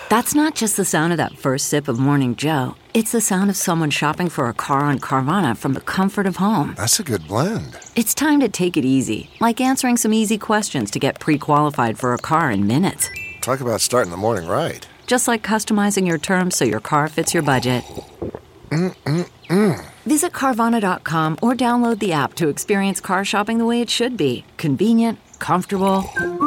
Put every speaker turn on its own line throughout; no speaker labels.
That's not just the sound of that first sip of Morning Joe. It's the sound of someone shopping for a car on Carvana from the comfort of home.
That's a good blend.
It's time to take it easy, like answering some easy questions to get pre-qualified for a car in minutes.
Talk about starting the morning right.
Just like customizing your terms so your car fits your budget. Visit Carvana.com or download the app to experience car shopping the way it should be. Convenient, comfortable.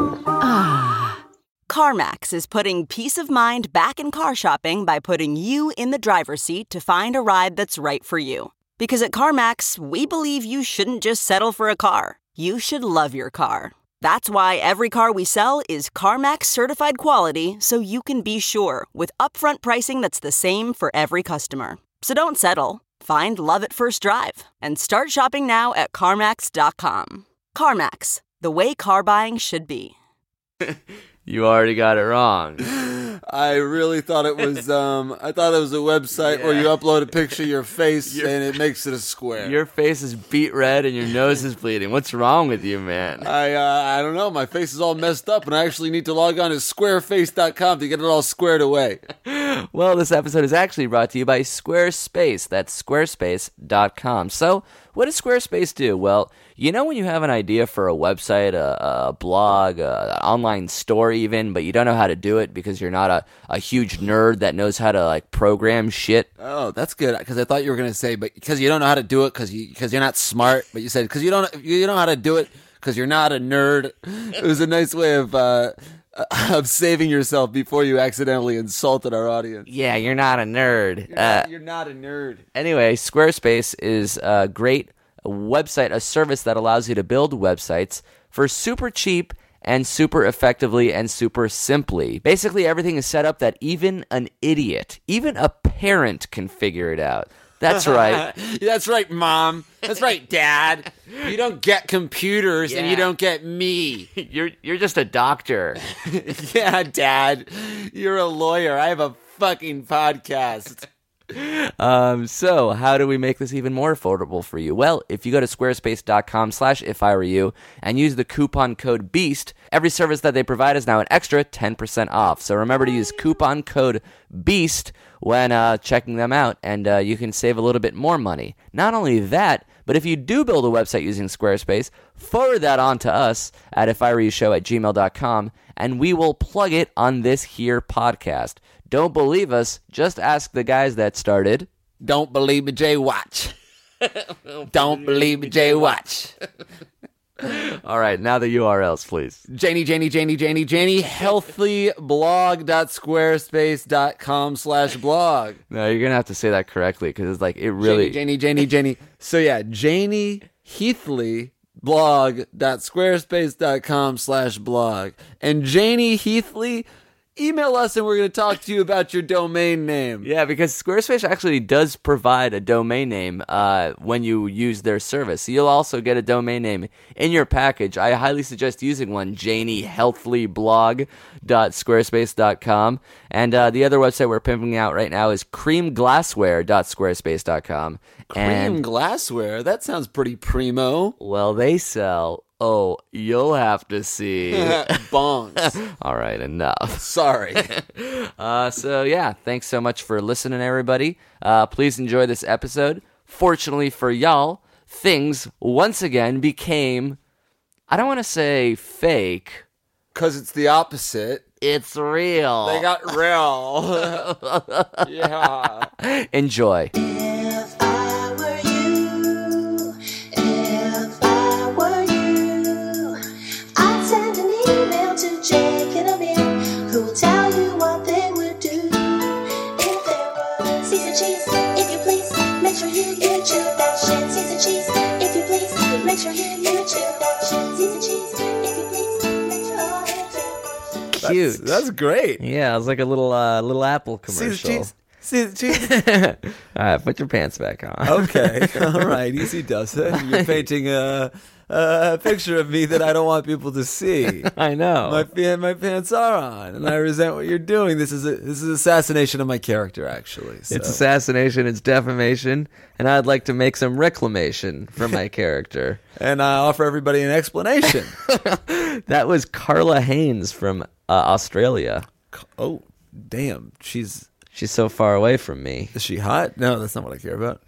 CarMax is putting peace of mind back in car shopping by putting you in the driver's seat to find a ride that's right for you. Because at CarMax, we believe you shouldn't just settle for a car. You should love your car. That's why every car we sell is CarMax certified quality, so you can be sure with upfront pricing that's the same for every customer. So don't settle. Find love at first drive and start shopping now at CarMax.com. CarMax, the way car buying should be.
You already got it wrong.
I really thought it was, I thought it was a website where you upload a picture of your face and it makes it a square.
Your face is beet red and your nose is bleeding. What's wrong with you, man?
I don't know. My face is all messed up and I actually need to log on to squareface.com to get it all squared away.
Well, this episode is actually brought to you by Squarespace. That's squarespace.com. So, what does Squarespace do? Well, you know when you have an idea for a website, a blog, an online store even, but you don't know how to do it because you're not a huge nerd that knows how to like program shit?
Oh, that's good, because I thought you were going to say, but because you don't know how to do it because you're not smart, but you said because you know how to do it because you're not a nerd. It was a nice way of saving yourself before you accidentally insulted our audience.
Yeah, you're not a nerd.
You're not a nerd.
Anyway, Squarespace is a great website, a service that allows you to build websites for super cheap and super effectively and super simply. Basically, everything is set up that even an idiot, even a parent can figure it out. That's right.
That's right, Mom. That's right, Dad. You don't get computers and you don't get me.
You're just a doctor.
Yeah, Dad. You're a lawyer. I have a fucking podcast.
So how do we make this even more affordable for you? Well, if you go to squarespace.com/ifiwereyou and use the coupon code BEAST, every service that they provide is now an extra 10% off. So remember to use coupon code BEAST when checking them out, and you can save a little bit more money. Not only that, but if you do build a website using Squarespace, forward that on to us at ifiwereyoushow@gmail.com, and we will plug it on this here podcast. Don't believe us, just ask the guys that started.
Don't believe me, Jay Watch. Don't believe me, Jay Watch.
All right, now the URLs, please.
Janie, healthlyblog.squarespace.com/blog.
No, you're going to have to say that correctly because it's like it really...
Janie. So yeah, Janie Heathley blog.squarespace.com/blog. And Janie Heathley, email us and we're going to talk to you about your domain name.
Yeah, because Squarespace actually does provide a domain name when you use their service. So you'll also get a domain name in your package. I highly suggest using one, janiehealthlyblog.squarespace.com. And the other website we're pimping out right now is creamglassware.squarespace.com.
Cream glassware? That sounds pretty primo.
Well, they sell... Oh, you'll have to see.
Bongs.
All right, enough.
Sorry.
So, yeah, thanks so much for listening, everybody. Please enjoy this episode. Fortunately for y'all, things once again became, I don't want to say fake.
Because it's the opposite.
It's real.
They got real. Yeah.
Enjoy. Cute.
That's great.
Yeah, it was like a little Apple commercial.
See the cheese.
All right, put your pants back on.
Okay. All right. Easy does it. You're painting a picture of me that I don't want people to see.
I know.
My pants are on, and I resent what you're doing. This is assassination of my character, actually. So.
It's assassination. It's defamation, and I'd like to make some reclamation for my character.
And I offer everybody an explanation.
That was Carla Haynes from Australia.
Oh. damn, she's
so far away from me.
is she hot? No, that's not what I care about.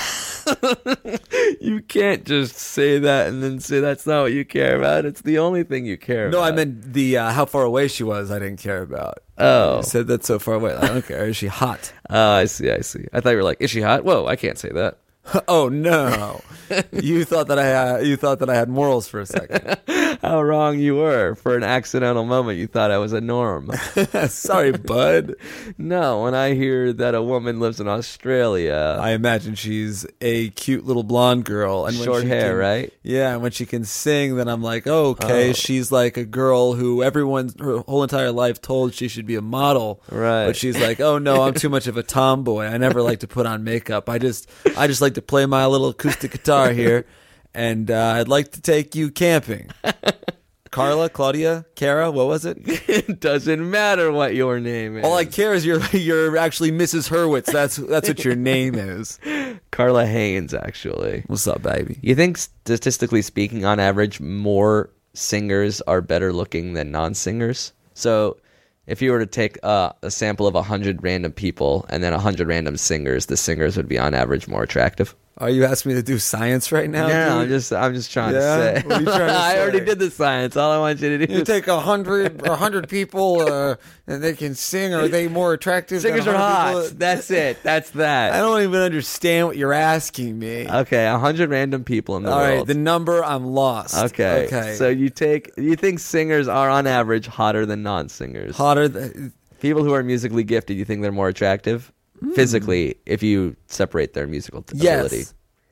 You can't just say that and then say that's not what you care about. It's the only thing you care about.
No, I meant the how far away she was. I didn't care about.
Oh.
You said that's so far away. I don't care. Is she hot?
I see. I thought you were like, is she hot? Whoa, I can't say that.
Oh no! You thought that I had morals for a second.
How wrong you were. For an accidental moment, you thought I was a norm.
Sorry, bud.
No, when I hear that a woman lives in Australia,
I imagine she's a cute little blonde girl and when
short
she
hair,
can-
right?
Yeah, and when she can sing, then I'm like, okay, she's like a girl who everyone her whole entire life told she should be a model.
Right.
But she's like, oh no, I'm too much of a tomboy. I never like to put on makeup. I just like to play my little acoustic guitar here, and I'd like to take you camping. Carla, Claudia, Kara, what was it?
It doesn't matter what your name is.
All I care is you're actually Mrs. Hurwitz. That's what your name is.
Carla Haynes, actually.
What's up, baby?
You think, statistically speaking, on average, more singers are better looking than non-singers? So if you were to take a sample of 100 random people and then 100 random singers, the singers would be on average more attractive.
Are you asking me to do science right now?
Yeah,
dude?
I'm just trying to
Yeah?
say.
What are you trying to
I already
say?
did the science. All I want you to do
You
is
take 100 people and they can sing. Are they more attractive?
singers
than
are
100
hot.
people?
That's it. That's that.
I don't even understand what you're asking me.
Okay, 100 random people in the
All
world.
right, the number I'm lost.
Okay. So you think singers are on average hotter than non-singers?
hotter. Than,
People who are musically gifted, you think they're more attractive physically if you separate their musical ability?
yes.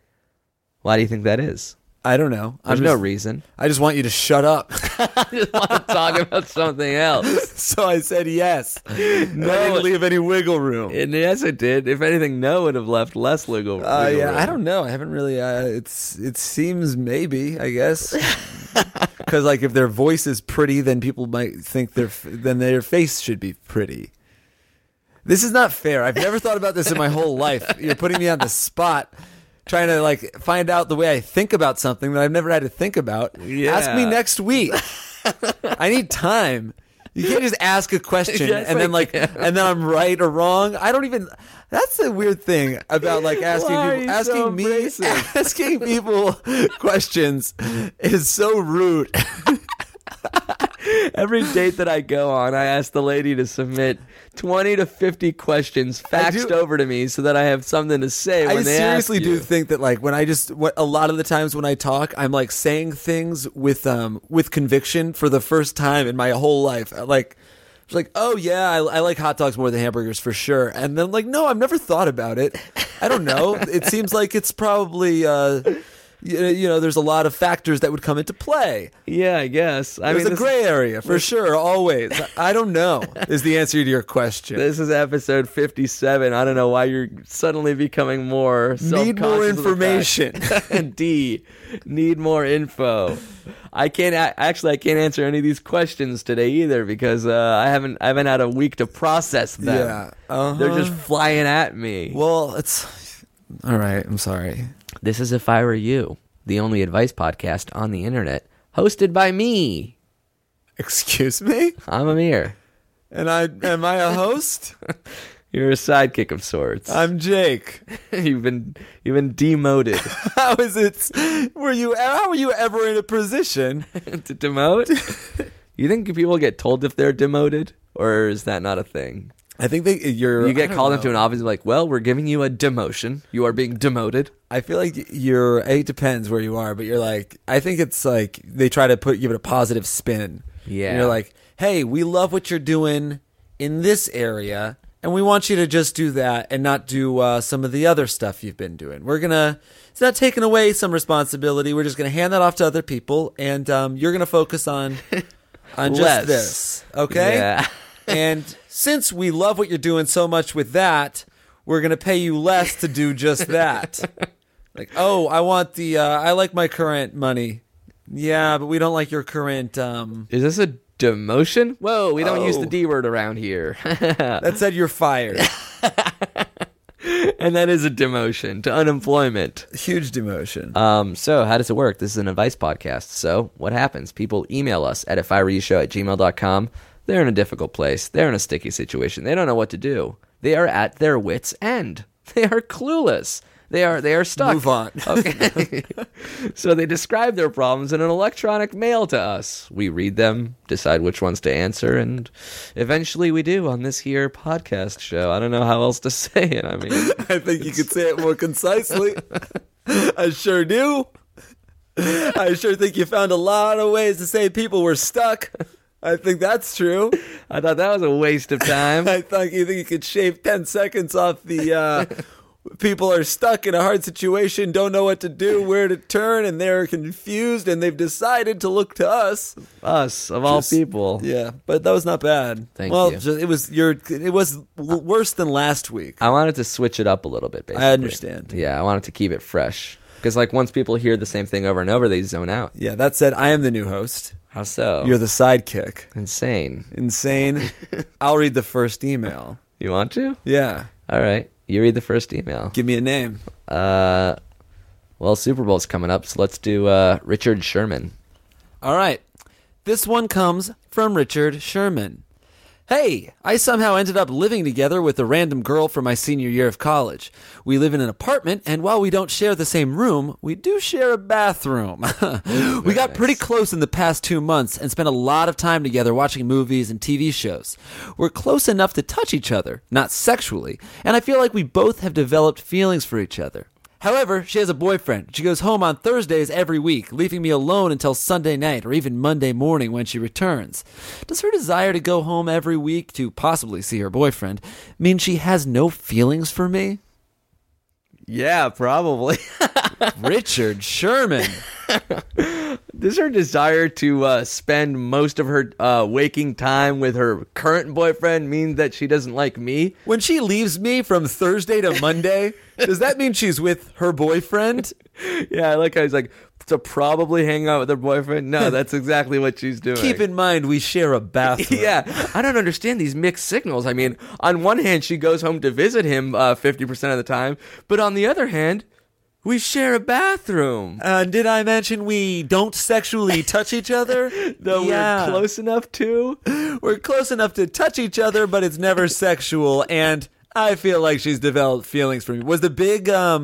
Why do you think that is?
I don't know.
There's no reason.
I just want you to shut up.
I just want to talk about something else.
So I said yes. No, I didn't leave any wiggle room.
And yes, it did. If anything, no would have left less wiggle room.
Yeah, I don't know. I haven't really. It seems maybe. I guess because like if their voice is pretty, then people might think their face should be pretty. This is not fair. I've never thought about this in my whole life. You're putting me on the spot, trying to like find out the way I think about something that I've never had to think about.
Yeah.
Ask me next week. I need time. You can't just ask a question
Yes,
and then
I can.
and then I'm right or wrong. I don't even. That's the weird thing about like asking
Why are
people,
you
asking
so
me,
abrasive?
asking people questions is so rude.
Every date that I go on, I ask the lady to submit 20 to 50 questions faxed over to me so that I have something to say when
I
they
seriously
ask you.
do think that like when a lot of the times when I talk, I'm like saying things with conviction for the first time in my whole life. It's like, oh yeah, I like hot dogs more than hamburgers for sure. And then like, no, I've never thought about it. I don't know. It seems like it's probably, there's a lot of factors that would come into play.
Yeah, I guess. I
There's
mean,
a gray area for sure, always. I don't know is the answer to your question.
This is episode 57. I don't know why you're suddenly becoming more
Need more
self-conscious of the
information.
fact. D, need more info. I can't answer any of these questions today either because I haven't had a week to process them.
Yeah. Uh-huh.
They're just flying at me.
Well, it's all right. I'm sorry.
This is If I Were You, the only advice podcast on the internet, hosted by me.
Excuse me?
I'm Amir.
And am I a host?
You're a sidekick of sorts.
I'm Jake.
You've been demoted.
How is it? How were you ever in a position?
To demote? You think people get told if they're demoted, or is that not a thing?
I think you
get called into an office like, well, we're giving you a demotion. You are being demoted.
I feel like it depends where you are, but you're like, I think it's like they try to give it a positive spin.
Yeah.
And you're like, hey, we love what you're doing in this area, and we want you to just do that and not do some of the other stuff you've been doing. It's not taking away some responsibility. We're just going to hand that off to other people, and you're going to focus on just
Less.
this. Okay?
Yeah.
And since we love what you're doing so much with that, we're going to pay you less to do just that. Like, oh, I like my current money. Yeah, but we don't like your current,
Is this a demotion? Whoa, we don't use
Oh.
the D word around here.
that said you're fired.
And that is a demotion to unemployment.
Huge demotion.
So how does it work? This is an advice podcast. So what happens? People email us at ifiwereyoushow@gmail.com. They're in a difficult place. They're in a sticky situation. They don't know what to do. They are at their wits' end. They are clueless. They are stuck.
Move on.
Okay. So they describe their problems in an electronic mail to us. We read them, decide which ones to answer, and eventually we do on this here podcast show. I don't know how else to say it. I mean,
I think you could say it more concisely. I sure do. I sure think you found a lot of ways to say people were stuck. I think that's true.
I thought that was a waste of time.
I thought you think you could shave 10 seconds off the people are stuck in a hard situation, don't know what to do, where to turn, and they're confused, and they've decided to look to us.
Us, of all people.
Yeah, but that was not bad.
Thank you.
It was worse than last week.
I wanted to switch it up a little bit, basically.
I understand.
Yeah, I wanted to keep it fresh. Because, like, once people hear the same thing over and over, they zone out.
Yeah, that said, I am the new host.
How so?
You're the sidekick.
Insane.
Insane. I'll read the first email.
You want to?
Yeah.
All right. You read the first email.
Give me a name.
Well, Super Bowl's coming up, so let's do Richard Sherman.
All right. This one comes from Richard Sherman. Hey, I somehow ended up living together with a random girl for my senior year of college. We live in an apartment, and while we don't share the same room, we do share a bathroom. We got pretty close in the past 2 months and spent a lot of time together watching movies and TV shows. We're close enough to touch each other, not sexually, and I feel like we both have developed feelings for each other. However, she has a boyfriend. She goes home on Thursdays every week, leaving me alone until Sunday night or even Monday morning when she returns. Does her desire to go home every week to possibly see her boyfriend mean she has no feelings for me?
Yeah, probably.
Richard Sherman.
Does her desire to spend most of her waking time with her current boyfriend mean that she doesn't like me?
When she leaves me from Thursday to Monday, does that mean she's with her boyfriend?
Yeah, I like how he's like, to probably hang out with her boyfriend? No, that's exactly what she's doing.
Keep in mind, we share a bathroom.
Yeah, I don't understand these mixed signals. I mean, on one hand, she goes home to visit him 50% of the time, but on the other hand, we share a bathroom.
Did I mention we don't sexually touch each other?
Though we're close enough to?
We're close enough to touch each other, but it's never sexual, and I feel like she's developed feelings for me. Was the big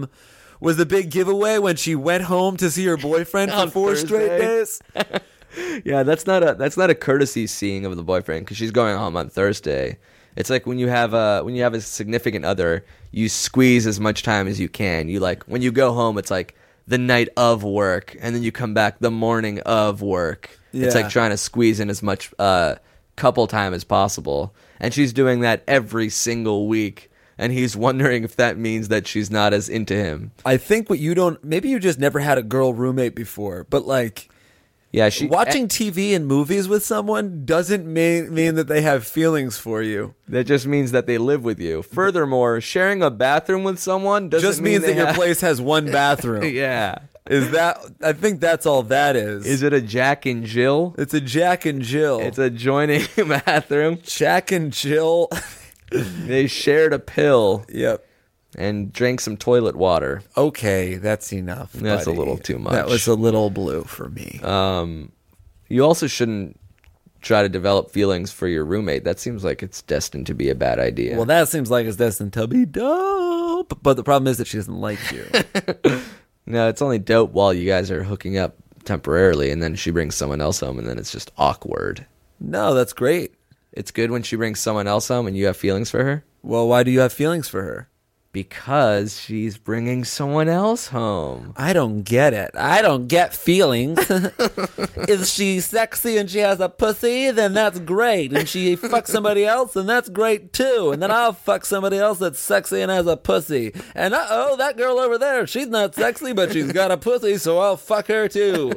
giveaway when she went home to see her boyfriend for 4 straight days?
Yeah, that's not a courtesy seeing of the boyfriend because she's going home on Thursday. It's like when you have a significant other, you squeeze as much time as you can. You like when you go home, it's like the night of work, and then you come back the morning of work. Yeah. It's like trying to squeeze in as much couple time as possible, and she's doing that every single week. And he's wondering if that means that she's not as into him.
I think maybe you just never had a girl roommate before, but like,
yeah,
watching TV and movies with someone doesn't mean that they have feelings for you.
That just means that they live with you. Furthermore, sharing a bathroom with someone
just means that your place has one bathroom.
Yeah.
I think that's all that is.
Is it a Jack and Jill?
It's a Jack and Jill.
It's a joining bathroom.
Jack and Jill.
They shared a pill.
Yep.
And drank some toilet water.
Okay, that's enough.
That's
buddy.
A little too much.
That was a little blue for me.
You also shouldn't try to develop feelings for your roommate. That seems like it's destined to be a bad idea.
Well, that seems like it's destined to be dope. But the problem is that she doesn't like you.
No, it's only dope while you guys are hooking up temporarily, and then she brings someone else home, and then it's just awkward.
No, that's great.
It's good when she brings someone else home and you have feelings for her?
Well, why do you have feelings for her?
Because she's bringing someone else home.
I don't get it. I don't get feelings. If she's sexy and she has a pussy, then that's great. And she fucks somebody else, then that's great too. And then I'll fuck somebody else that's sexy and has a pussy. And that girl over there, she's not sexy, but she's got a pussy, so I'll fuck her too.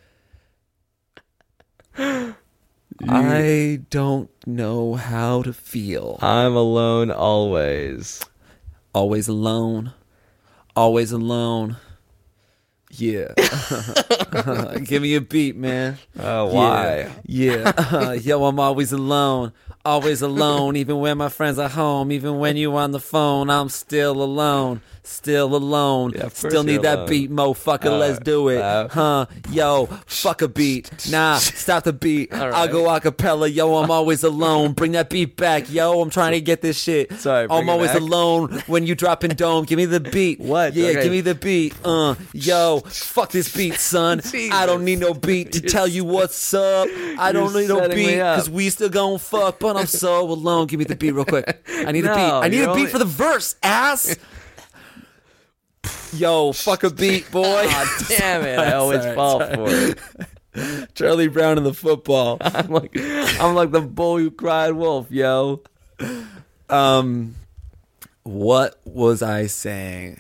I don't know how to feel.
I'm alone always.
Always alone. Always alone. Yeah. Give me a beat, man.
Oh, why?
Yeah. Yo, I'm always alone. Always alone, even when my friends are home. Even when you on the phone, I'm still alone. Still alone.
Yeah, of course
Still need
you're
that
alone.
beat, motherfucker. Let's do it. Yo, fuck a beat. Nah, stop the beat.
right.
I'll go a cappella. Yo, I'm always alone. Bring that beat back. Yo, I'm trying to get this shit.
Sorry, bring
I'm
it
always
back.
alone when you dropping dome. Give me the beat.
What?
Yeah,
Okay.
give me the beat. Yo, fuck this beat, son. I don't need no beat to tell you what's up. I don't need no
setting me
beat
up.
because we still gon' fuck, but I'm so alone. Give me the beat real quick. I need a
No,
beat. I need
you're
a beat
only-
for the verse, ass. Yo, fuck a beat, boy.
Aw, damn it! I always
Sorry,
fall
sorry.
for it.
Charlie Brown in the football.
I'm like the bull who cried wolf, yo.
What was I saying?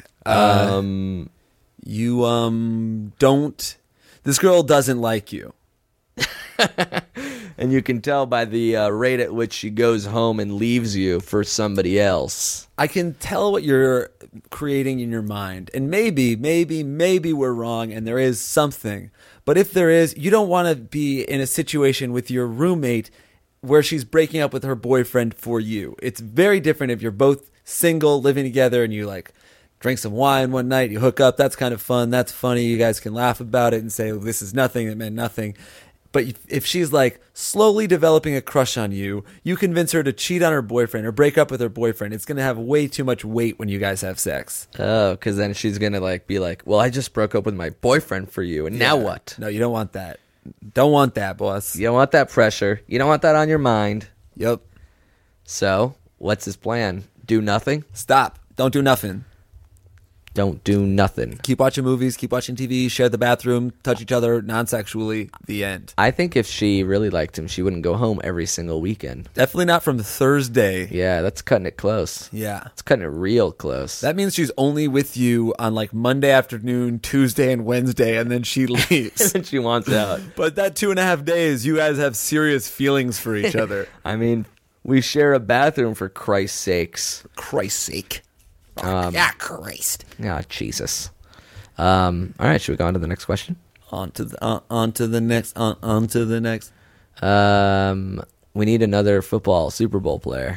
You don't. This girl doesn't like you.
And you can tell by the rate at which she goes home and leaves you for somebody else.
I can tell what you're creating in your mind. And maybe we're wrong and there is something. But if there is, you don't want to be in a situation with your roommate where she's breaking up with her boyfriend for you. It's very different if you're both single, living together, and you like drink some wine one night, you hook up. That's kind of fun. That's funny. You guys can laugh about it and say, this is nothing. It meant nothing. But if she's like slowly developing a crush on you, you convince her to cheat on her boyfriend or break up with her boyfriend. It's going to have way too much weight when you guys have sex.
Oh, because then she's gonna like be like, "Well, I just broke up with my boyfriend for you, and now what?"
No, you don't want that. Don't want that, boss.
You don't want that pressure. You don't want that on your mind.
Yep.
So, what's his plan? Do nothing?
Stop. Don't do nothing.
Don't do nothing.
Keep watching movies, keep watching TV, share the bathroom, touch each other non-sexually. The end.
I think if she really liked him, she wouldn't go home every single weekend.
Definitely not from Thursday.
Yeah, that's cutting it close.
Yeah.
It's cutting it real close.
That means she's only with you on like Monday afternoon, Tuesday, and Wednesday, and then she leaves.
And she wants out.
But that 2.5 days, you guys have serious feelings for each other.
I mean, we share a bathroom for Christ's sakes.
For Christ's sake. Christ.
Ah, Jesus. All right, should we go on to the next question?
On to the next.
We need another football Super Bowl player.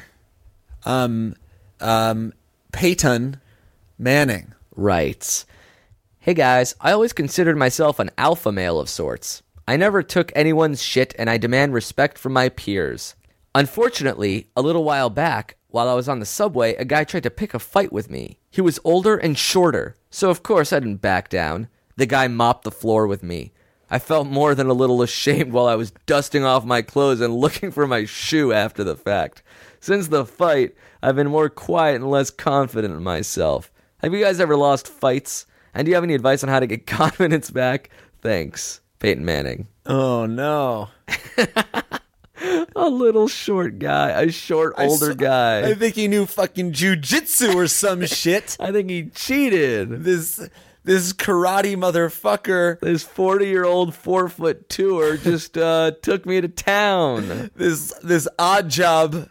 Peyton Manning.
Right. Hey guys, I always considered myself an alpha male of sorts. I never took anyone's shit and I demand respect from my peers. Unfortunately, a little while back, while I was on the subway, a guy tried to pick a fight with me. He was older and shorter, so of course I didn't back down. The guy mopped the floor with me. I felt more than a little ashamed while I was dusting off my clothes and looking for my shoe after the fact. Since the fight, I've been more quiet and less confident in myself. Have you guys ever lost fights? And do you have any advice on how to get confidence back? Thanks, Peyton Manning.
Oh, no.
A little short guy. A short, older guy.
I think he knew fucking jujitsu or some shit.
I think he cheated.
This karate motherfucker.
This 40-year-old 4'2" just took me to town.
This odd job.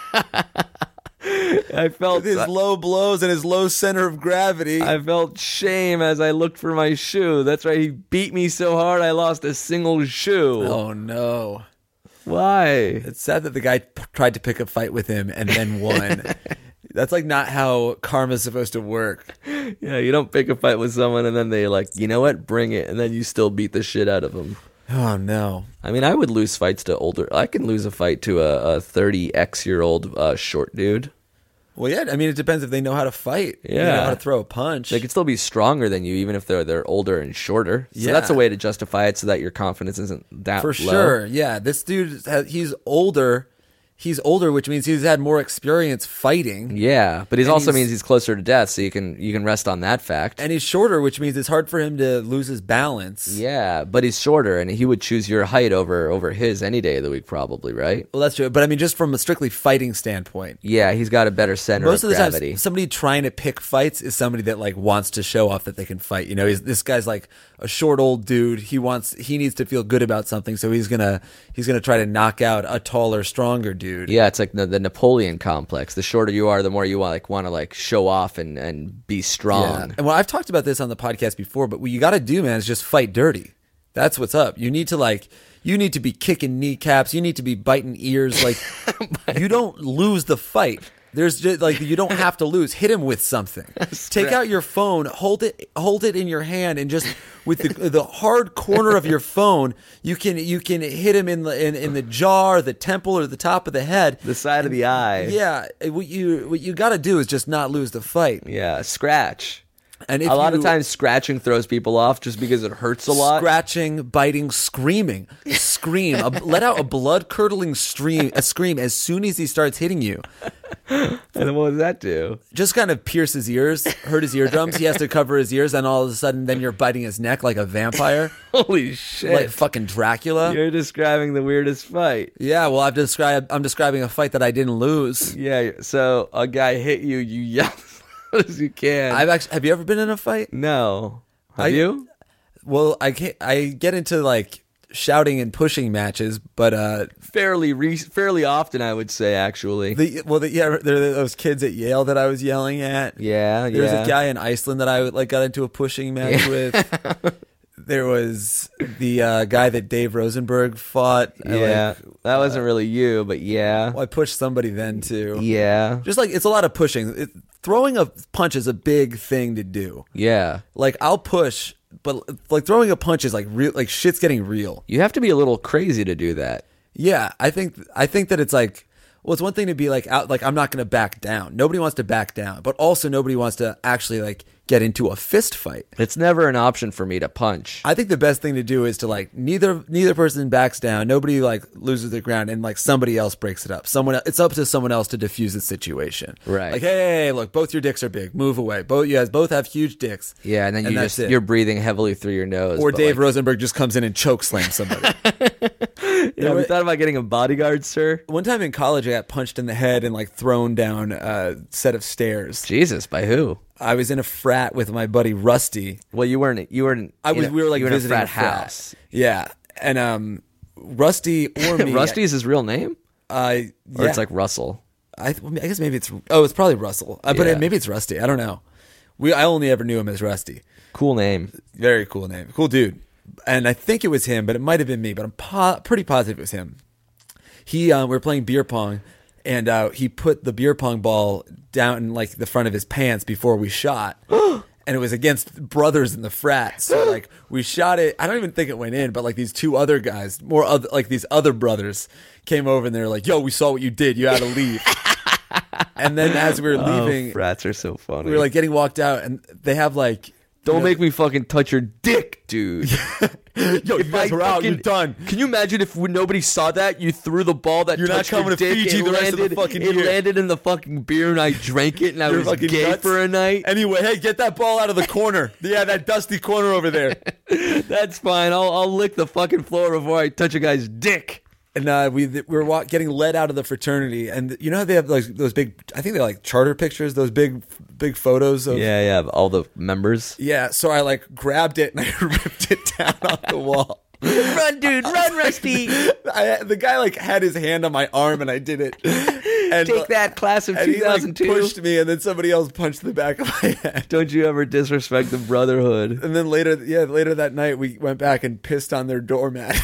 I felt
His low blows and his low center of gravity.
I felt shame as I looked for my shoe. That's right, he beat me so hard I lost a single shoe.
Oh, no.
Why?
It's sad that the guy tried to pick a fight with him and then won. That's like not how karma's supposed to work.
Yeah, you don't pick a fight with someone and then they like, you know what, bring it, and then you still beat the shit out of them.
Oh, no.
I mean, I would lose fights to older. I can lose a fight to a 30x-year-old short dude.
Well, yeah, I mean, it depends if they know how to fight. They know
Yeah.
how to throw a punch.
They could still be stronger than you, even if they're older and shorter. So
Yeah.
that's a way to justify it, so that your confidence isn't that
For
low.
sure, yeah. This dude, he's older. He's older, which means he's had more experience fighting.
Yeah, but it
And
also
he's-
means he's closer to death, so you can rest on that fact.
And he's shorter, which means it's hard for him to lose his balance.
Yeah, but he's shorter, and he would choose your height over his any day of the week, probably, right?
Well, that's true. But I mean, just from a strictly fighting standpoint.
Yeah, he's got a better center
Most
of
of the
gravity.
time, somebody trying to pick fights is somebody that like wants to show off that they can fight. You know, this guy's like a short old dude. He needs to feel good about something, so he's gonna try to knock out a taller, stronger dude. dude.
Yeah, it's like the Napoleon complex. The shorter you are, the more you want to show off and be strong.
Yeah. And well, I've talked about this on the podcast before, but what you got to do, man, is just fight dirty. That's what's up. You need to be kicking kneecaps. You need to be biting ears. Like, you don't lose the fight. There's just you don't have to lose. Hit him with something. Take out your phone, hold it in your hand, and just with the hard corner of your phone, you can hit him in the jaw, or the temple, or the top of the head,
The side of the eye.
Yeah, what you got to do is just not lose the fight.
Yeah, scratch.
And
a lot of times scratching throws people off just because it hurts a lot.
Scratching, biting, screaming, let out a blood-curdling scream as soon as he starts hitting you.
And then what does that do?
Just kind of pierce his ears, hurt his eardrums. He has to cover his ears, and all of a sudden, then you're biting his neck like a vampire,
Holy shit!
like fucking Dracula.
You're describing the weirdest fight.
Yeah, well, I'm describing a fight that I didn't lose.
Yeah, so a guy hit you, you yell as loud as you can.
Have you ever been in a fight?
No. Have you?
Well, I get into like shouting and pushing matches, but
fairly often, I would say, actually.
there are those kids at Yale that I was yelling at.
Yeah.
There's a guy in Iceland that I got into a pushing match with. There was the guy that Dave Rosenberg fought.
Yeah, that wasn't really you, but yeah.
Well, I pushed somebody then too.
Yeah.
Just it's a lot of pushing. Throwing a punch is a big thing to do.
Yeah.
Like, I'll push, but like throwing a punch is like real. Like, shit's getting real.
You have to be a little crazy to do that.
Yeah, I think that it's like, well, it's one thing to be like out, like I'm not going to back down. Nobody wants to back down, but also nobody wants to actually like get into a fist fight.
It's never an option for me to punch.
I think the best thing to do is to like neither person backs down. Nobody like loses their ground, and like somebody else breaks it up. It's up to someone else to diffuse the situation.
Right.
Like, hey, look, both your dicks are big. Move away. You guys both have huge dicks.
Yeah, and then you're breathing heavily through your nose.
Or Dave Rosenberg just comes in and choke slams somebody.
Have you thought about getting a bodyguard, sir?
One time in college, I got punched in the head and like thrown down a set of stairs.
Jesus, by who?
I was in a frat with my buddy Rusty.
Well, you weren't. We were like
visiting
a frat house.
Yeah, and Rusty or me.
Rusty is his real name, or it's like Russell.
I guess maybe it's probably Russell, but maybe it's Rusty. I don't know. I only ever knew him as Rusty.
Cool name.
Very cool name. Cool dude. And I think it was him, but it might have been me. But I'm pretty positive it was him. We were playing beer pong, and he put the beer pong ball down in like the front of his pants before we shot. And it was against brothers in the frat. So like we shot it. I don't even think it went in, but like these two other guys, these other brothers came over, and they were like, "Yo, we saw what you did. You had to leave." And then as we were leaving,
frats are so funny.
We were like getting walked out, and they have like,
don't make me fucking touch your dick, dude.
Yo, you guys are out. You're done.
Can you imagine if nobody saw that? You threw the ball that
you're
touched
not coming
your
to
dick.
Fiji the rest of the fucking year.
It landed in the fucking beer, and I drank it, and I was gay
nuts.
for a night.
Anyway, hey, get that ball out of the corner. Yeah, that dusty corner over there.
That's fine. I'll lick the fucking floor before I touch a guy's dick.
And we were getting led out of the fraternity, and you know how they have like those big, I think they're like charter pictures, those big photos of
of all the members.
Yeah, so I like grabbed it and I ripped it down off the wall.
Run, dude, run, Rusty.
The guy like had his hand on my arm, and I did it. And,
take that, class of 2002.
He like pushed me, and then somebody else punched the back of my head.
Don't you ever disrespect the brotherhood.
And then later that night, we went back and pissed on their doormat.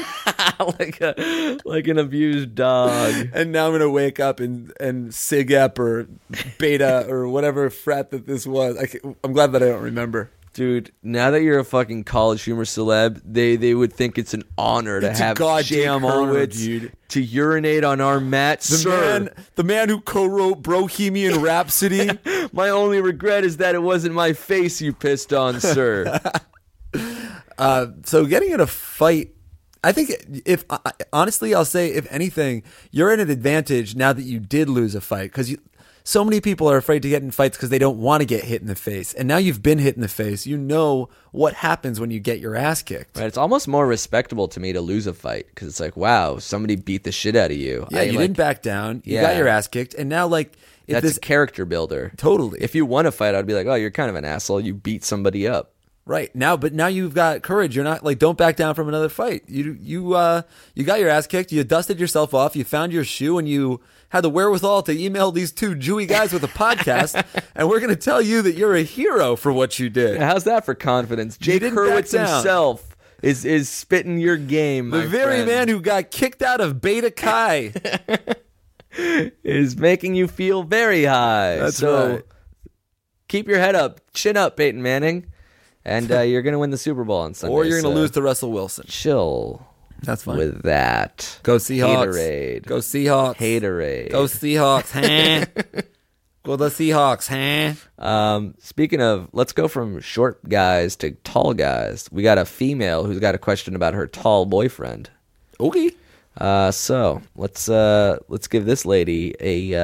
like an abused dog.
And now I'm gonna wake up and SIGEP or Beta or whatever frat that this was. I'm glad that I don't remember.
Dude, now that you're a fucking college humor celeb, they would think it's an honor to have Jake Hurwitz to urinate on our mat,
the man who co-wrote Bohemian Rhapsody.
My only regret is that it wasn't my face you pissed on, sir.
So getting in a fight, I think honestly, I'll say, if anything, you're at an advantage now that you did lose a fight, because so many people are afraid to get in fights because they don't want to get hit in the face. And now you've been hit in the face. You know what happens when you get your ass kicked.
Right. It's almost more respectable to me to lose a fight, because it's like, wow, somebody beat the shit out of you.
Yeah, you didn't back down. You got your ass kicked. And now, like,
that's a character builder.
Totally.
If you won a fight, I'd be like, oh, you're kind of an asshole. You beat somebody up.
Right. But now you've got courage. You're not like, don't back down from another fight. You got your ass kicked. You dusted yourself off. You found your shoe, and you had the wherewithal to email these two Jewy guys with a podcast. And we're going to tell you that you're a hero for what you did.
How's that for confidence? Jake
didn't
Hurwitz
back down.
himself is spitting your game.
The
my
very
friend.
man who got kicked out of Beta Chi.
is making you feel very high.
That's
so
right.
keep your head up, chin up, Peyton Manning, and you're going to win the Super Bowl on Sunday.
Or you're going
so
to lose to Russell Wilson.
Chill
That's fine.
with that.
Go Seahawks.
Haterade.
Go Seahawks.
Haterade.
Go Seahawks, huh? Go the Seahawks, huh?
Speaking of, let's go from short guys to tall guys. We got a female who's got a question about her tall boyfriend.
Okay.
So let's give this lady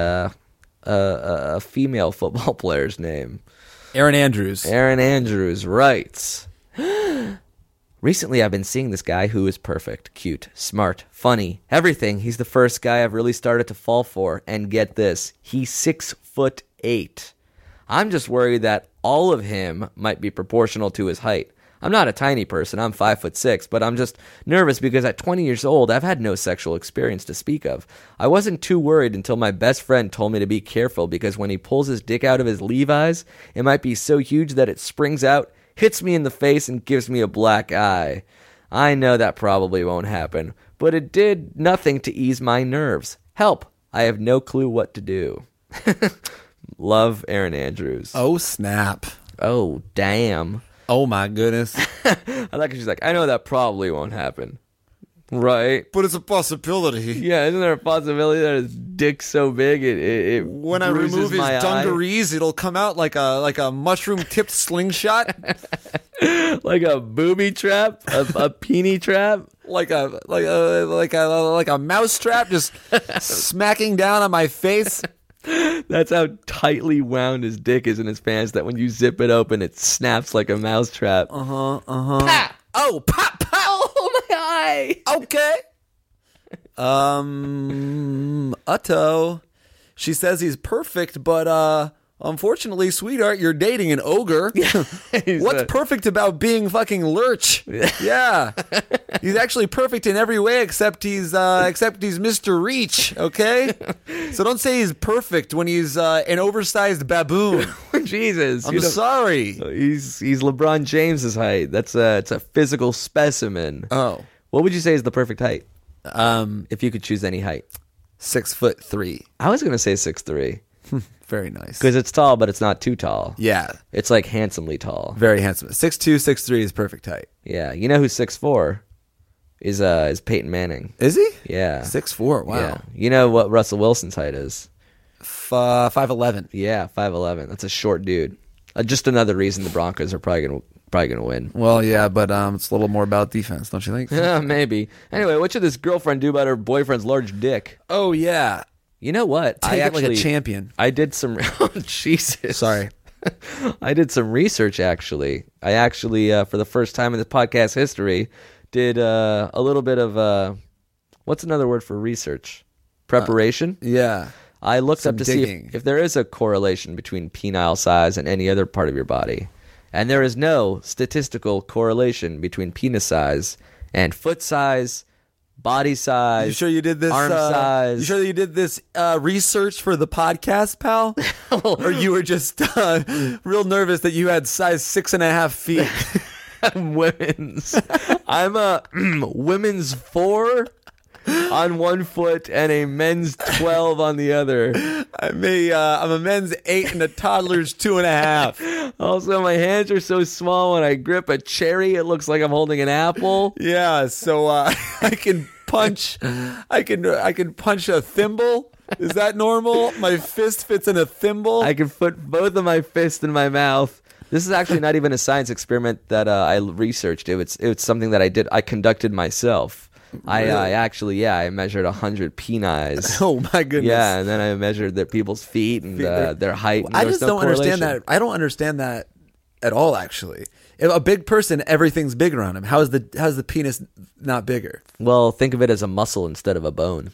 a female football player's name.
Aaron Andrews.
Aaron Andrews writes, recently I've been seeing this guy who is perfect, cute, smart, funny, everything. He's the first guy I've really started to fall for. And get this, he's 6'8". I'm just worried that all of him might be proportional to his height. I'm not a tiny person, I'm 5'6", but I'm just nervous because at 20 years old, I've had no sexual experience to speak of. I wasn't too worried until my best friend told me to be careful because when he pulls his dick out of his Levi's, it might be so huge that it springs out, hits me in the face, and gives me a black eye. I know that probably won't happen, but it did nothing to ease my nerves. Help! I have no clue what to do. Love, Aaron Andrews.
Oh, snap.
Oh, damn.
Oh, my goodness.
I like it. She's like, I know that probably won't happen. Right?
But it's a possibility.
Yeah, isn't there a possibility that his dick's so big it
When I
bruises
remove his
my eye?
dungarees, it'll come out like a mushroom-tipped slingshot.
Like a booby trap? A peenie trap?
like a mouse trap just smacking down on my face.
That's how tightly wound his dick is in his pants that when you zip it open, it snaps like a mouse trap.
Pa! Oh, pop, pop!
Oh, my eye!
Okay. Utto. She says he's perfect, but unfortunately, sweetheart, you're dating an ogre. What's perfect about being fucking Lurch? Yeah. He's actually perfect in every way except he's Mr. Reach, okay? So don't say he's perfect when he's an oversized baboon.
Jesus.
I'm sorry.
He's LeBron James's height. It's a physical specimen.
Oh.
What would you say is the perfect height? If you could choose any height.
6'3".
I was going to say 6'3".
Very nice.
Because it's tall, but it's not too tall.
Yeah.
It's like handsomely tall.
Very handsome. 6'2", 6'3" is perfect height.
Yeah. You know who's 6'4"? Is Peyton Manning.
Is he?
Yeah.
6'4". Wow.
Yeah. You know what Russell Wilson's height is?
5'11".
Yeah, 5'11". That's a short dude. Just another reason the Broncos are probably gonna win.
Well, yeah, but it's a little more about defense, don't you think?
Yeah, maybe. Anyway, what should this girlfriend do about her boyfriend's large dick?
Oh, yeah.
You know what?
Take it like a champion.
I did some. Oh, Jesus.
Sorry.
I did some research, actually. I actually, for the first time in this podcast history, did a little bit of, what's another word for research? Preparation?
Yeah.
I looked
Some
up to
digging.
see if there is a correlation between penile size and any other part of your body. And there is no statistical correlation between penis size and foot size, body size.
You sure you did this?
Arm size.
You sure that you did this research for the podcast, pal? Or you were just real nervous that you had size 6.5 feet?
Women's. I'm a women's 4 on one foot and a men's 12 on the other.
I'm a men's 8 and a toddler's 2.5.
Also, my hands are so small when I grip a cherry, it looks like I'm holding an apple.
Yeah, so I can punch. I can punch a thimble. Is that normal? My fist fits in a thimble.
I can put both of my fists in my mouth. This is actually not even a science experiment that I researched. It's something that I conducted myself.
Really?
I measured 100 penis.
Oh my goodness!
Yeah, and then I measured people's feet and their height. And
I
there was
just
no
don't understand
correlation.
that. I don't understand that at all. Actually, if a big person, everything's bigger on him. How's the penis not bigger?
Well, think of it as a muscle instead of a bone.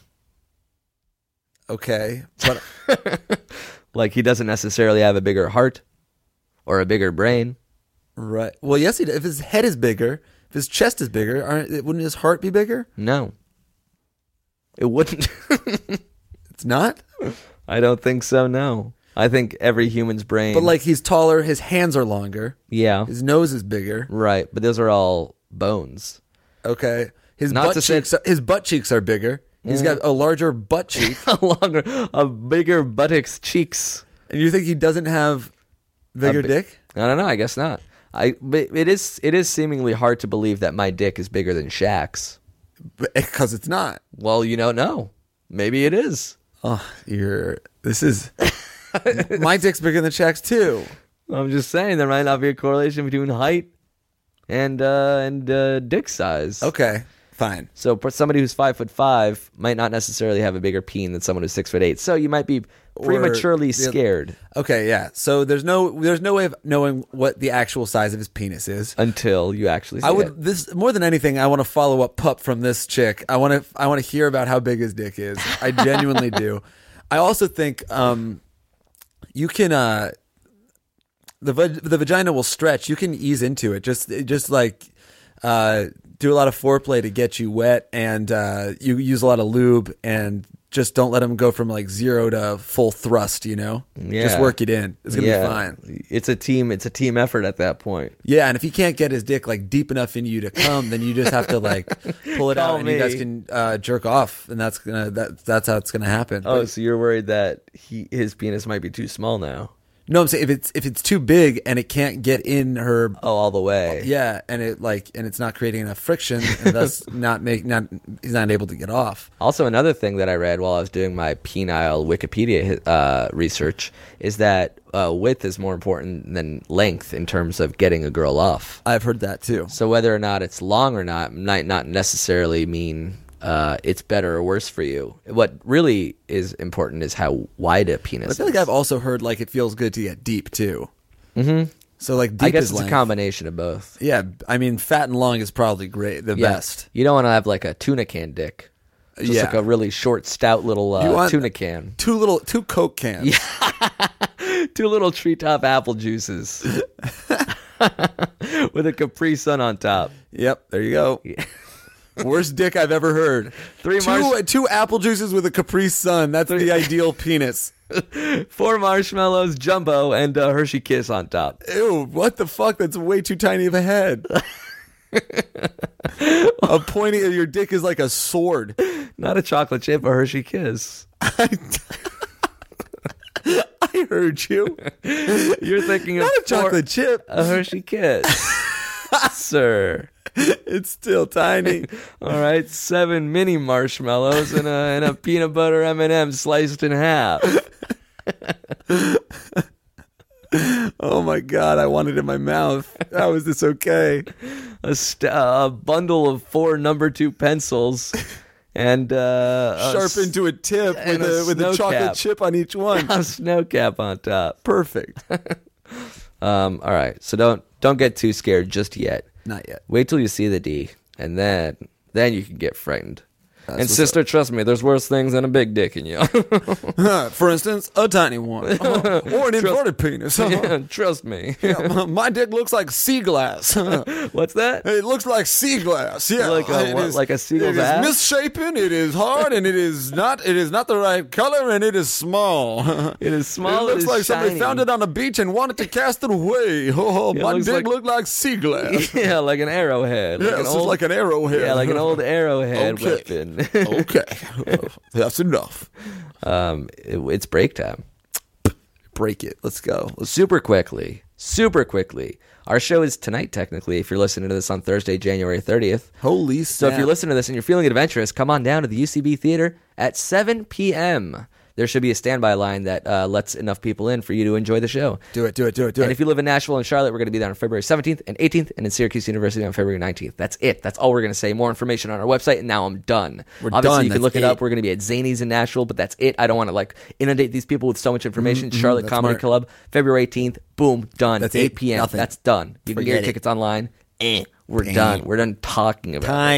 Okay, but
Like he doesn't necessarily have a bigger heart or a bigger brain
Right. Well, yes, if his head is bigger, if his chest is bigger, wouldn't his heart be bigger?
No. It wouldn't.
It's not?
I don't think so, no. I think every human's brain...
But like he's taller, his hands are longer.
Yeah.
His nose is bigger.
Right, but those are all bones.
Okay. His
Not
butt cheeks are bigger. He's got a larger butt cheek.
a bigger buttocks cheeks.
And you think he doesn't have bigger dick?
I don't know, I guess not. But it is seemingly hard to believe that my dick is bigger than Shaq's.
Because it's not.
Well, you don't know. Maybe it is.
Oh, this is... My dick's bigger than Shaq's too.
I'm just saying there might not be a correlation between height and dick size.
Okay, fine.
So for somebody who's 5'5" might not necessarily have a bigger peen than someone who's 6'8". So you might be prematurely scared.
Okay, yeah. So there's no way of knowing what the actual size of his penis is
until you actually see it.
This more than anything, I want to follow up pup from this chick. I want to hear about how big his dick is. I genuinely do. I also think you can the vagina will stretch. You can ease into it. Just like do a lot of foreplay to get you wet, and you use a lot of lube, and just don't let them go from like 0 to full thrust. Yeah. Just work it in. It's gonna be fine.
It's a team effort at that point.
Yeah, and if he can't get his dick like deep enough in you to come, then you just have to like pull it out, and you guys can jerk off, and that's how it's gonna happen.
Oh, so you're worried that his penis might be too small now?
No, I'm saying if it's too big and it can't get in her
all the way.
Yeah, and it's not creating enough friction, and thus he's not able to get off.
Also, another thing that I read while I was doing my penile Wikipedia research is that width is more important than length in terms of getting a girl off.
I've heard that too.
So whether or not it's long or not might not necessarily mean it's better or worse for you. What really is important is how wide a penis is.
I feel like I've also heard like it feels good to get deep too.
Mm-hmm.
So like deep
I guess
is
it's
length.
A combination of both.
Yeah, I mean fat and long is probably the best.
You don't want to have like a tuna can dick. Just like a really short, stout little tuna can.
Two Coke cans.
Yeah. 2 little treetop apple juices. With a Capri Sun on top.
Yep, there you go. Yeah. Worst dick I've ever heard. 2 apple juices with a Capri Sun. That's the ideal penis.
4 marshmallows, jumbo, and a Hershey Kiss on top.
Ew, what the fuck? That's way too tiny of a head. Your dick is like a sword.
Not a chocolate chip, a Hershey Kiss.
I heard you.
You're thinking of
not a chocolate chip.
A Hershey Kiss. Sir.
It's still tiny.
All right, 7 mini marshmallows and a peanut butter M&M sliced in half.
Oh my God, I want it in my mouth. How is this okay?
A bundle of 4 number 2 pencils and
sharpened to a tip with a chocolate chip on each one.
A snow cap on top.
Perfect.
All right, so don't get too scared just yet.
Not yet.
Wait till you see the D, and then you can get frightened. And sister, trust me, there's worse things than a big dick in you.
For instance, a tiny one. Or an inverted penis.
Yeah, trust me.
Yeah, my dick looks like sea glass.
What's that?
It looks like sea glass. Yeah,
like a seagull's ass?
It is misshapen, it is hard, and it is not the right color, and it is small.
It is small.
It looks like somebody found it on a beach and wanted to cast it away. Oh, my dick looked like sea glass.
Yeah, like an arrowhead.
Yeah, it's like an arrowhead.
Yeah, like an old arrowhead weapon.
Okay, that's enough.
It's break time.
Break it. Let's go.
Super quickly. Our show is tonight, technically, if you're listening to this on Thursday, January 30th.
Holy
So
snap.
if you're listening to this and you're feeling adventurous, come on down to the UCB Theater at 7 p.m. There should be a standby line that lets enough people in for you to enjoy the show.
Do it.
And if you live in Nashville and Charlotte, we're going to be there on February 17th and 18th, and in Syracuse University on February 19th. That's it. That's all we're going to say. More information on our website, and now I'm done. Obviously, you can look it up. We're going to be at Zanies in Nashville, but that's it. I don't want to inundate these people with so much information. Charlotte Comedy Club, February 18th. Boom, done.
That's
8 p.m.
Nothing.
That's done. You can get your tickets online. We're done. We're done talking about
Time.
it.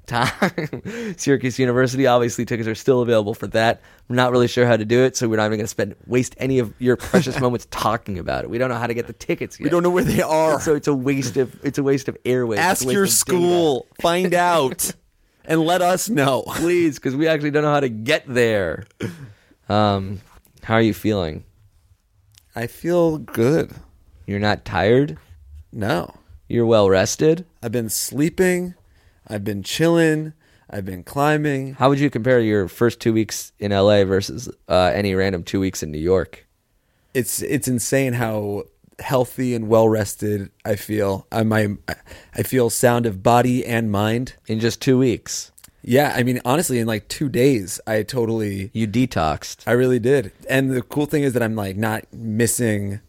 time. Syracuse University, obviously tickets are still available for that. We're not really sure how to do it, so we're not even going to waste any of your precious moments talking about it. We don't know how to get the tickets yet.
We don't know where they are.
So it's a waste of airwaves.
Ask your school, find out, and let us know,
please, because we actually don't know how to get there. How are you feeling?
I feel good.
You're not tired?
No.
You're well rested?
I've been sleeping. I've been chilling. I've been climbing.
How would you compare your first 2 weeks in LA versus any random 2 weeks in New York?
It's insane how healthy and well rested I feel. I feel sound of body and mind
in just 2 weeks.
Yeah, I mean, honestly, in like 2 days, you
detoxed.
I really did. And the cool thing is that I'm like not missing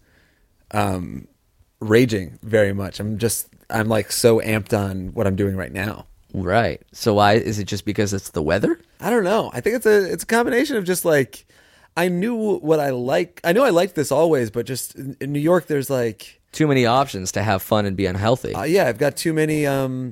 raging very much. I'm like so amped on what I'm doing right now.
Right. So why is it just because it's the weather?
I don't know. I think it's a combination of just like I knew what I like. I knew I liked this always, but just in New York, there's like
too many options to have fun and be unhealthy.
Yeah, I've got too many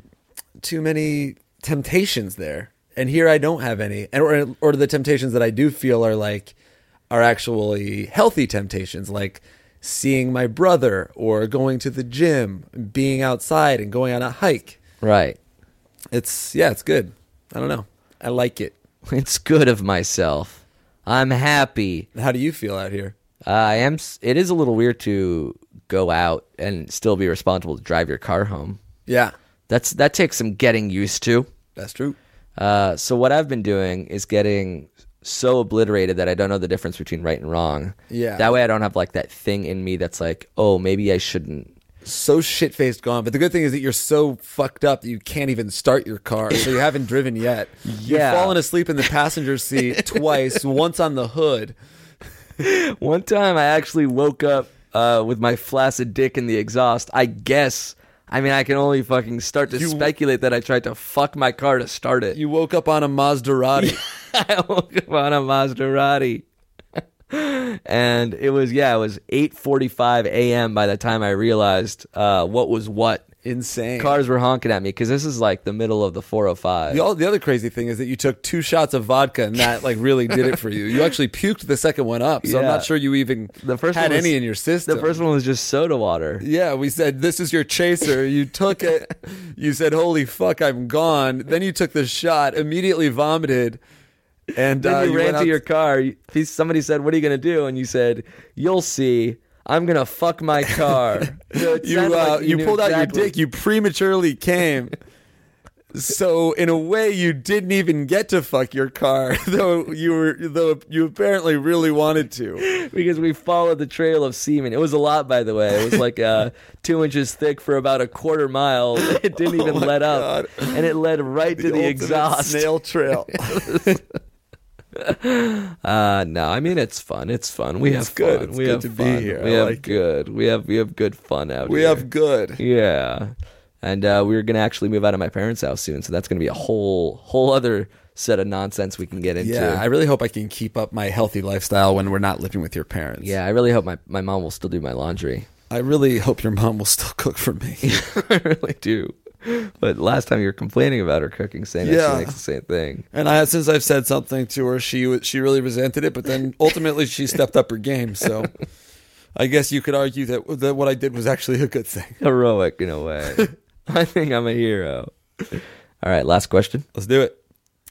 temptations there, and here I don't have any. Or the temptations that I do feel are actually healthy temptations, like seeing my brother or going to the gym, being outside and going on a hike.
Right.
It's good. I don't know. I like it.
It's good of myself. I'm happy.
How do you feel out here?
I am. It is a little weird to go out and still be responsible to drive your car home.
Yeah.
That takes some getting used to.
That's true.
So what I've been doing is getting so obliterated that I don't know the difference between right and wrong.
Yeah.
That way I don't have like that thing in me that's like, oh, maybe I shouldn't.
So shit-faced gone. But the good thing is that you're so fucked up that you can't even start your car, so you haven't driven yet.
Yeah.
You've fallen asleep in the passenger seat twice, once on the hood.
One time I actually woke up with my flaccid dick in the exhaust. I guess. I mean, I can only fucking start to speculate that I tried to fuck my car to start it.
You woke up on a Maserati.
I woke up on a Maserati. And it was 8:45 a.m. by the time I realized what was what.
Insane.
Cars were honking at me because this is like the middle of the 405.
The other crazy thing is that you took 2 shots of vodka and that like really did it for you. You actually puked the second one up, so I'm not sure you even had any in your system.
The first one was just soda water.
Yeah, we said, this is your chaser. You took it. You said, holy fuck, I'm gone. Then you took the shot, immediately vomited. And
then you ran to your car. Somebody said, what are you going to do? And you said, you'll see. I'm going to fuck my car. So
you pulled out your dick. You prematurely came. So in a way, you didn't even get to fuck your car, though you apparently really wanted to.
Because we followed the trail of semen. It was a lot, by the way. It was like 2 inches thick for about a quarter mile. It didn't even let up. And it led right to the exhaust.
Snail trail.
No, I mean it's fun. It's fun. We have
good.
fun.
It's
we
good
have
to
fun.
be here.
We have good. We have good fun out here.
We have good.
Yeah, and we're gonna actually move out of my parents' house soon, so that's gonna be a whole other set of nonsense we can get into.
Yeah, I really hope I can keep up my healthy lifestyle when we're not living with your parents.
Yeah, I really hope my mom will still do my laundry.
I really hope your mom will still cook for me.
I really do. But last time you were complaining about her cooking, saying that she makes the same thing.
And since I've said something to her, she really resented it. But then ultimately she stepped up her game. So I guess you could argue that what I did was actually a good thing.
Heroic in a way. I think I'm a hero. All right, last question.
Let's do it.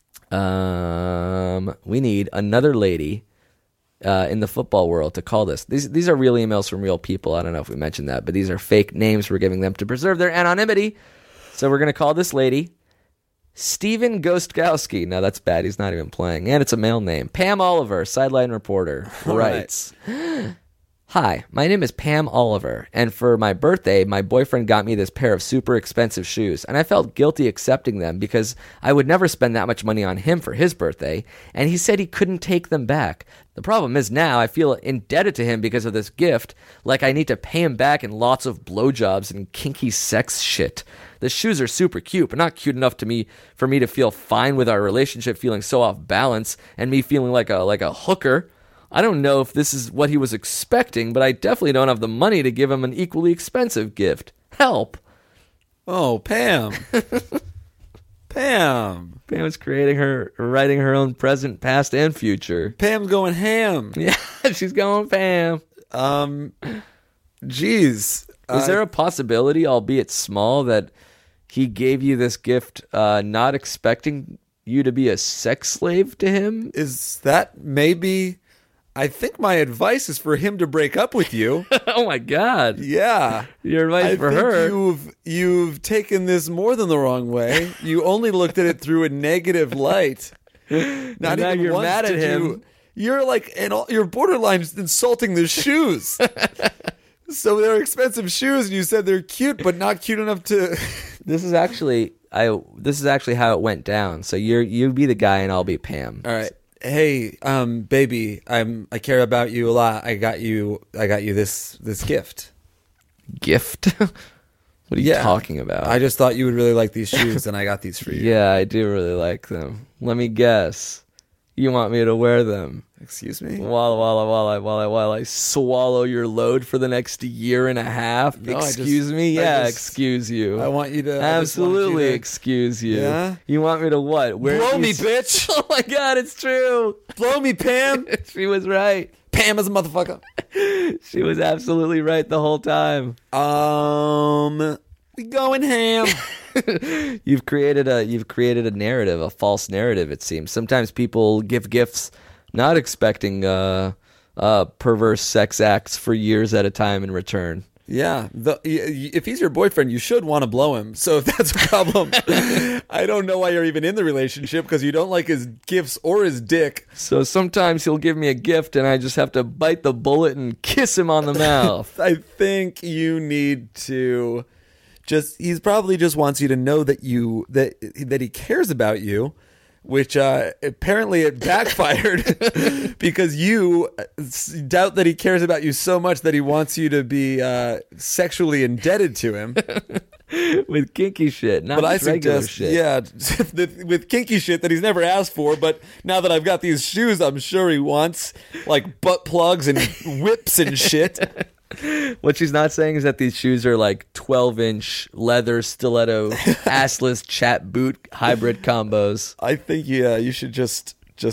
We need another lady in the football world to call this. These are real emails from real people. I don't know if we mentioned that, but these are fake names. We're giving them to preserve their anonymity. So we're going to call this lady Steven Gostkowski. No, that's bad. He's not even playing. And it's a male name. Pam Oliver, sideline reporter, writes, Hi, my name is Pam Oliver, and for my birthday, my boyfriend got me this pair of super expensive shoes, and I felt guilty accepting them because I would never spend that much money on him for his birthday, and he said he couldn't take them back. The problem is now I feel indebted to him because of this gift, like I need to pay him back in lots of blowjobs and kinky sex shit. The shoes are super cute, but not cute enough for me to feel fine with our relationship feeling so off balance and me feeling like a hooker. I don't know if this is what he was expecting, but I definitely don't have the money to give him an equally expensive gift. Help.
Oh, Pam. Pam.
Pam's writing her own present, past, and future.
Pam's going ham.
Yeah, she's going Pam.
Geez.
Is there a possibility, albeit small, that he gave you this gift not expecting you to be a sex slave to him?
Is that maybe... I think my advice is for him to break up with you.
Oh my God.
Yeah.
Your advice for
think
her.
You've taken this more than the wrong way. You only looked at it through a negative light.
Not now even you're once mad at him.
You're like, you're borderline insulting the shoes. So they're expensive shoes, and you said they're cute, but not cute enough to.
This is actually how it went down. So you be the guy, and I'll be Pam.
All right. Hey, baby, I care about you a lot. I got you this gift.
Gift? What are you talking about?
I just thought you would really like these shoes, and I got these for you.
Yeah, I do really like them. Let me guess. You want me to wear them?
Excuse me?
While I swallow your load for the next year and a half?
No,
excuse me? Yeah, excuse you.
I want you to...
Absolutely excuse you.
Yeah?
You want me to what?
Blow me, bitch!
Oh my God, it's true.
Blow me, Pam!
She was right.
Pam is a motherfucker.
She was absolutely right the whole time.
We going ham.
You've created a narrative, a false narrative, it seems. Sometimes people give gifts not expecting perverse sex acts for years at a time in return.
Yeah. If he's your boyfriend, you should want to blow him. So if that's a problem, I don't know why you're even in the relationship, because you don't like his gifts or his dick.
So sometimes he'll give me a gift and I just have to bite the bullet and kiss him on the mouth.
I think you need to... He probably just wants you to know that he cares about you, which apparently it backfired because you doubt that he cares about you so much that he wants you to be sexually indebted to him.
With kinky shit, not just regular shit.
Yeah, with kinky shit that he's never asked for, but now that I've got these shoes, I'm sure he wants, like butt plugs and whips and shit.
What she's not saying is that these shoes are like 12-inch leather stiletto assless chat boot hybrid combos.
I think you should just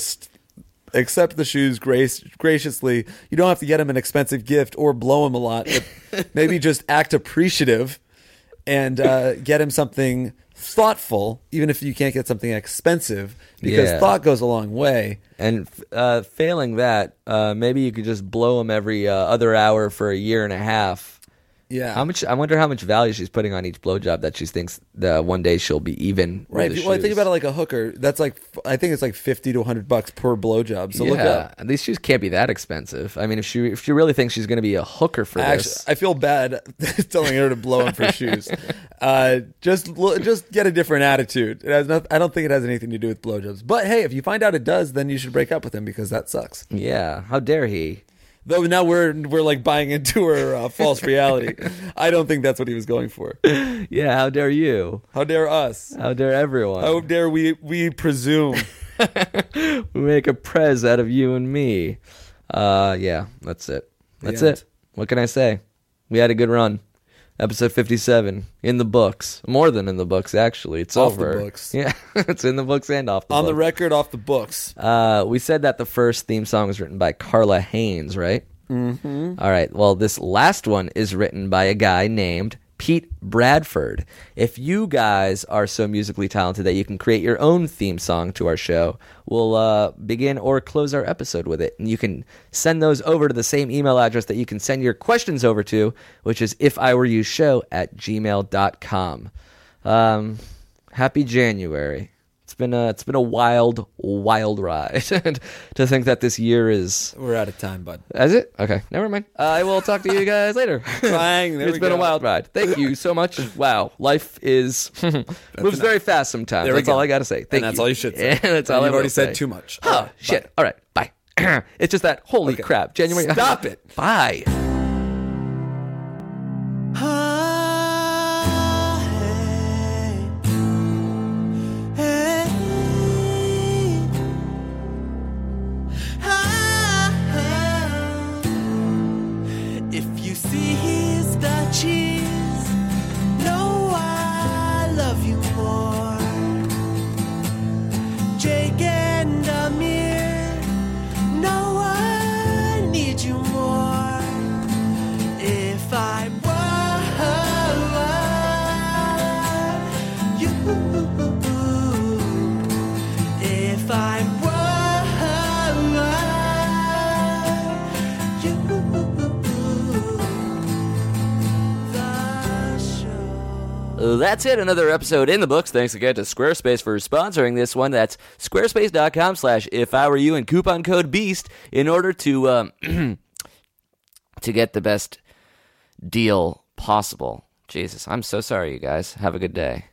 accept the shoes graciously. You don't have to get him an expensive gift or blow him a lot, but maybe just act appreciative and get him something thoughtful, even if you can't get something expensive, because thought goes a long way.
And failing that, maybe you could just blow him every other hour for a year and a half.
Yeah.
I wonder how much value she's putting on each blowjob that she thinks that one day she'll be even.
Right.
Well,
I think about it like a hooker. That's like, I think it's like $50 to $100 per blowjob. So look up.
And these shoes can't be that expensive. I mean, if she really thinks she's going to be a hooker for this,
I feel bad telling her to blow him for shoes. Just get a different attitude. I don't think it has anything to do with blowjobs. But hey, if you find out it does, then you should break up with him, because that sucks.
Yeah. How dare he?
Though now we're like buying into her false reality. I don't think that's what he was going for.
Yeah, how dare you?
How dare us?
How dare everyone?
How dare we presume?
We make a prez out of you and me. Yeah, that's it. That's it. What can I say? We had a good run. Episode 57 in the books. More than in the books, actually. It's
off
over.
The books.
Yeah, it's in the books and off the books.
On the record, off the books.
We said that the first theme song was written by Carla Haynes, right?
Mm-hmm.
All right. Well, this last one is written by a guy named Pete Bradford. If you guys are so musically talented that you can create your own theme song to our show, we'll begin or close our episode with it. And you can send those over to the same email address that you can send your questions over to, which is ifiwereyoushow@gmail.com. Happy January. It's been a wild ride to think that this year is...
We're out of time, bud.
Is it? Okay, never mind. I will talk to you guys later. It's been a wild ride. Thank you so much. Wow, life is moves very fast sometimes. That's all I got to say. Thank you.
That's all you should say.
That's all
You've
I
already
say.
said too much.
Oh, shit. All right, bye. It's just that, holy crap, January...
Stop it.
Bye.
find what
That's it. Another episode in the books. Thanks again to Squarespace for sponsoring this one. That's squarespace.com/ifIwereYou and coupon code BEAST in order to to get the best deal possible. Jesus, I'm so sorry, you guys. Have a good day.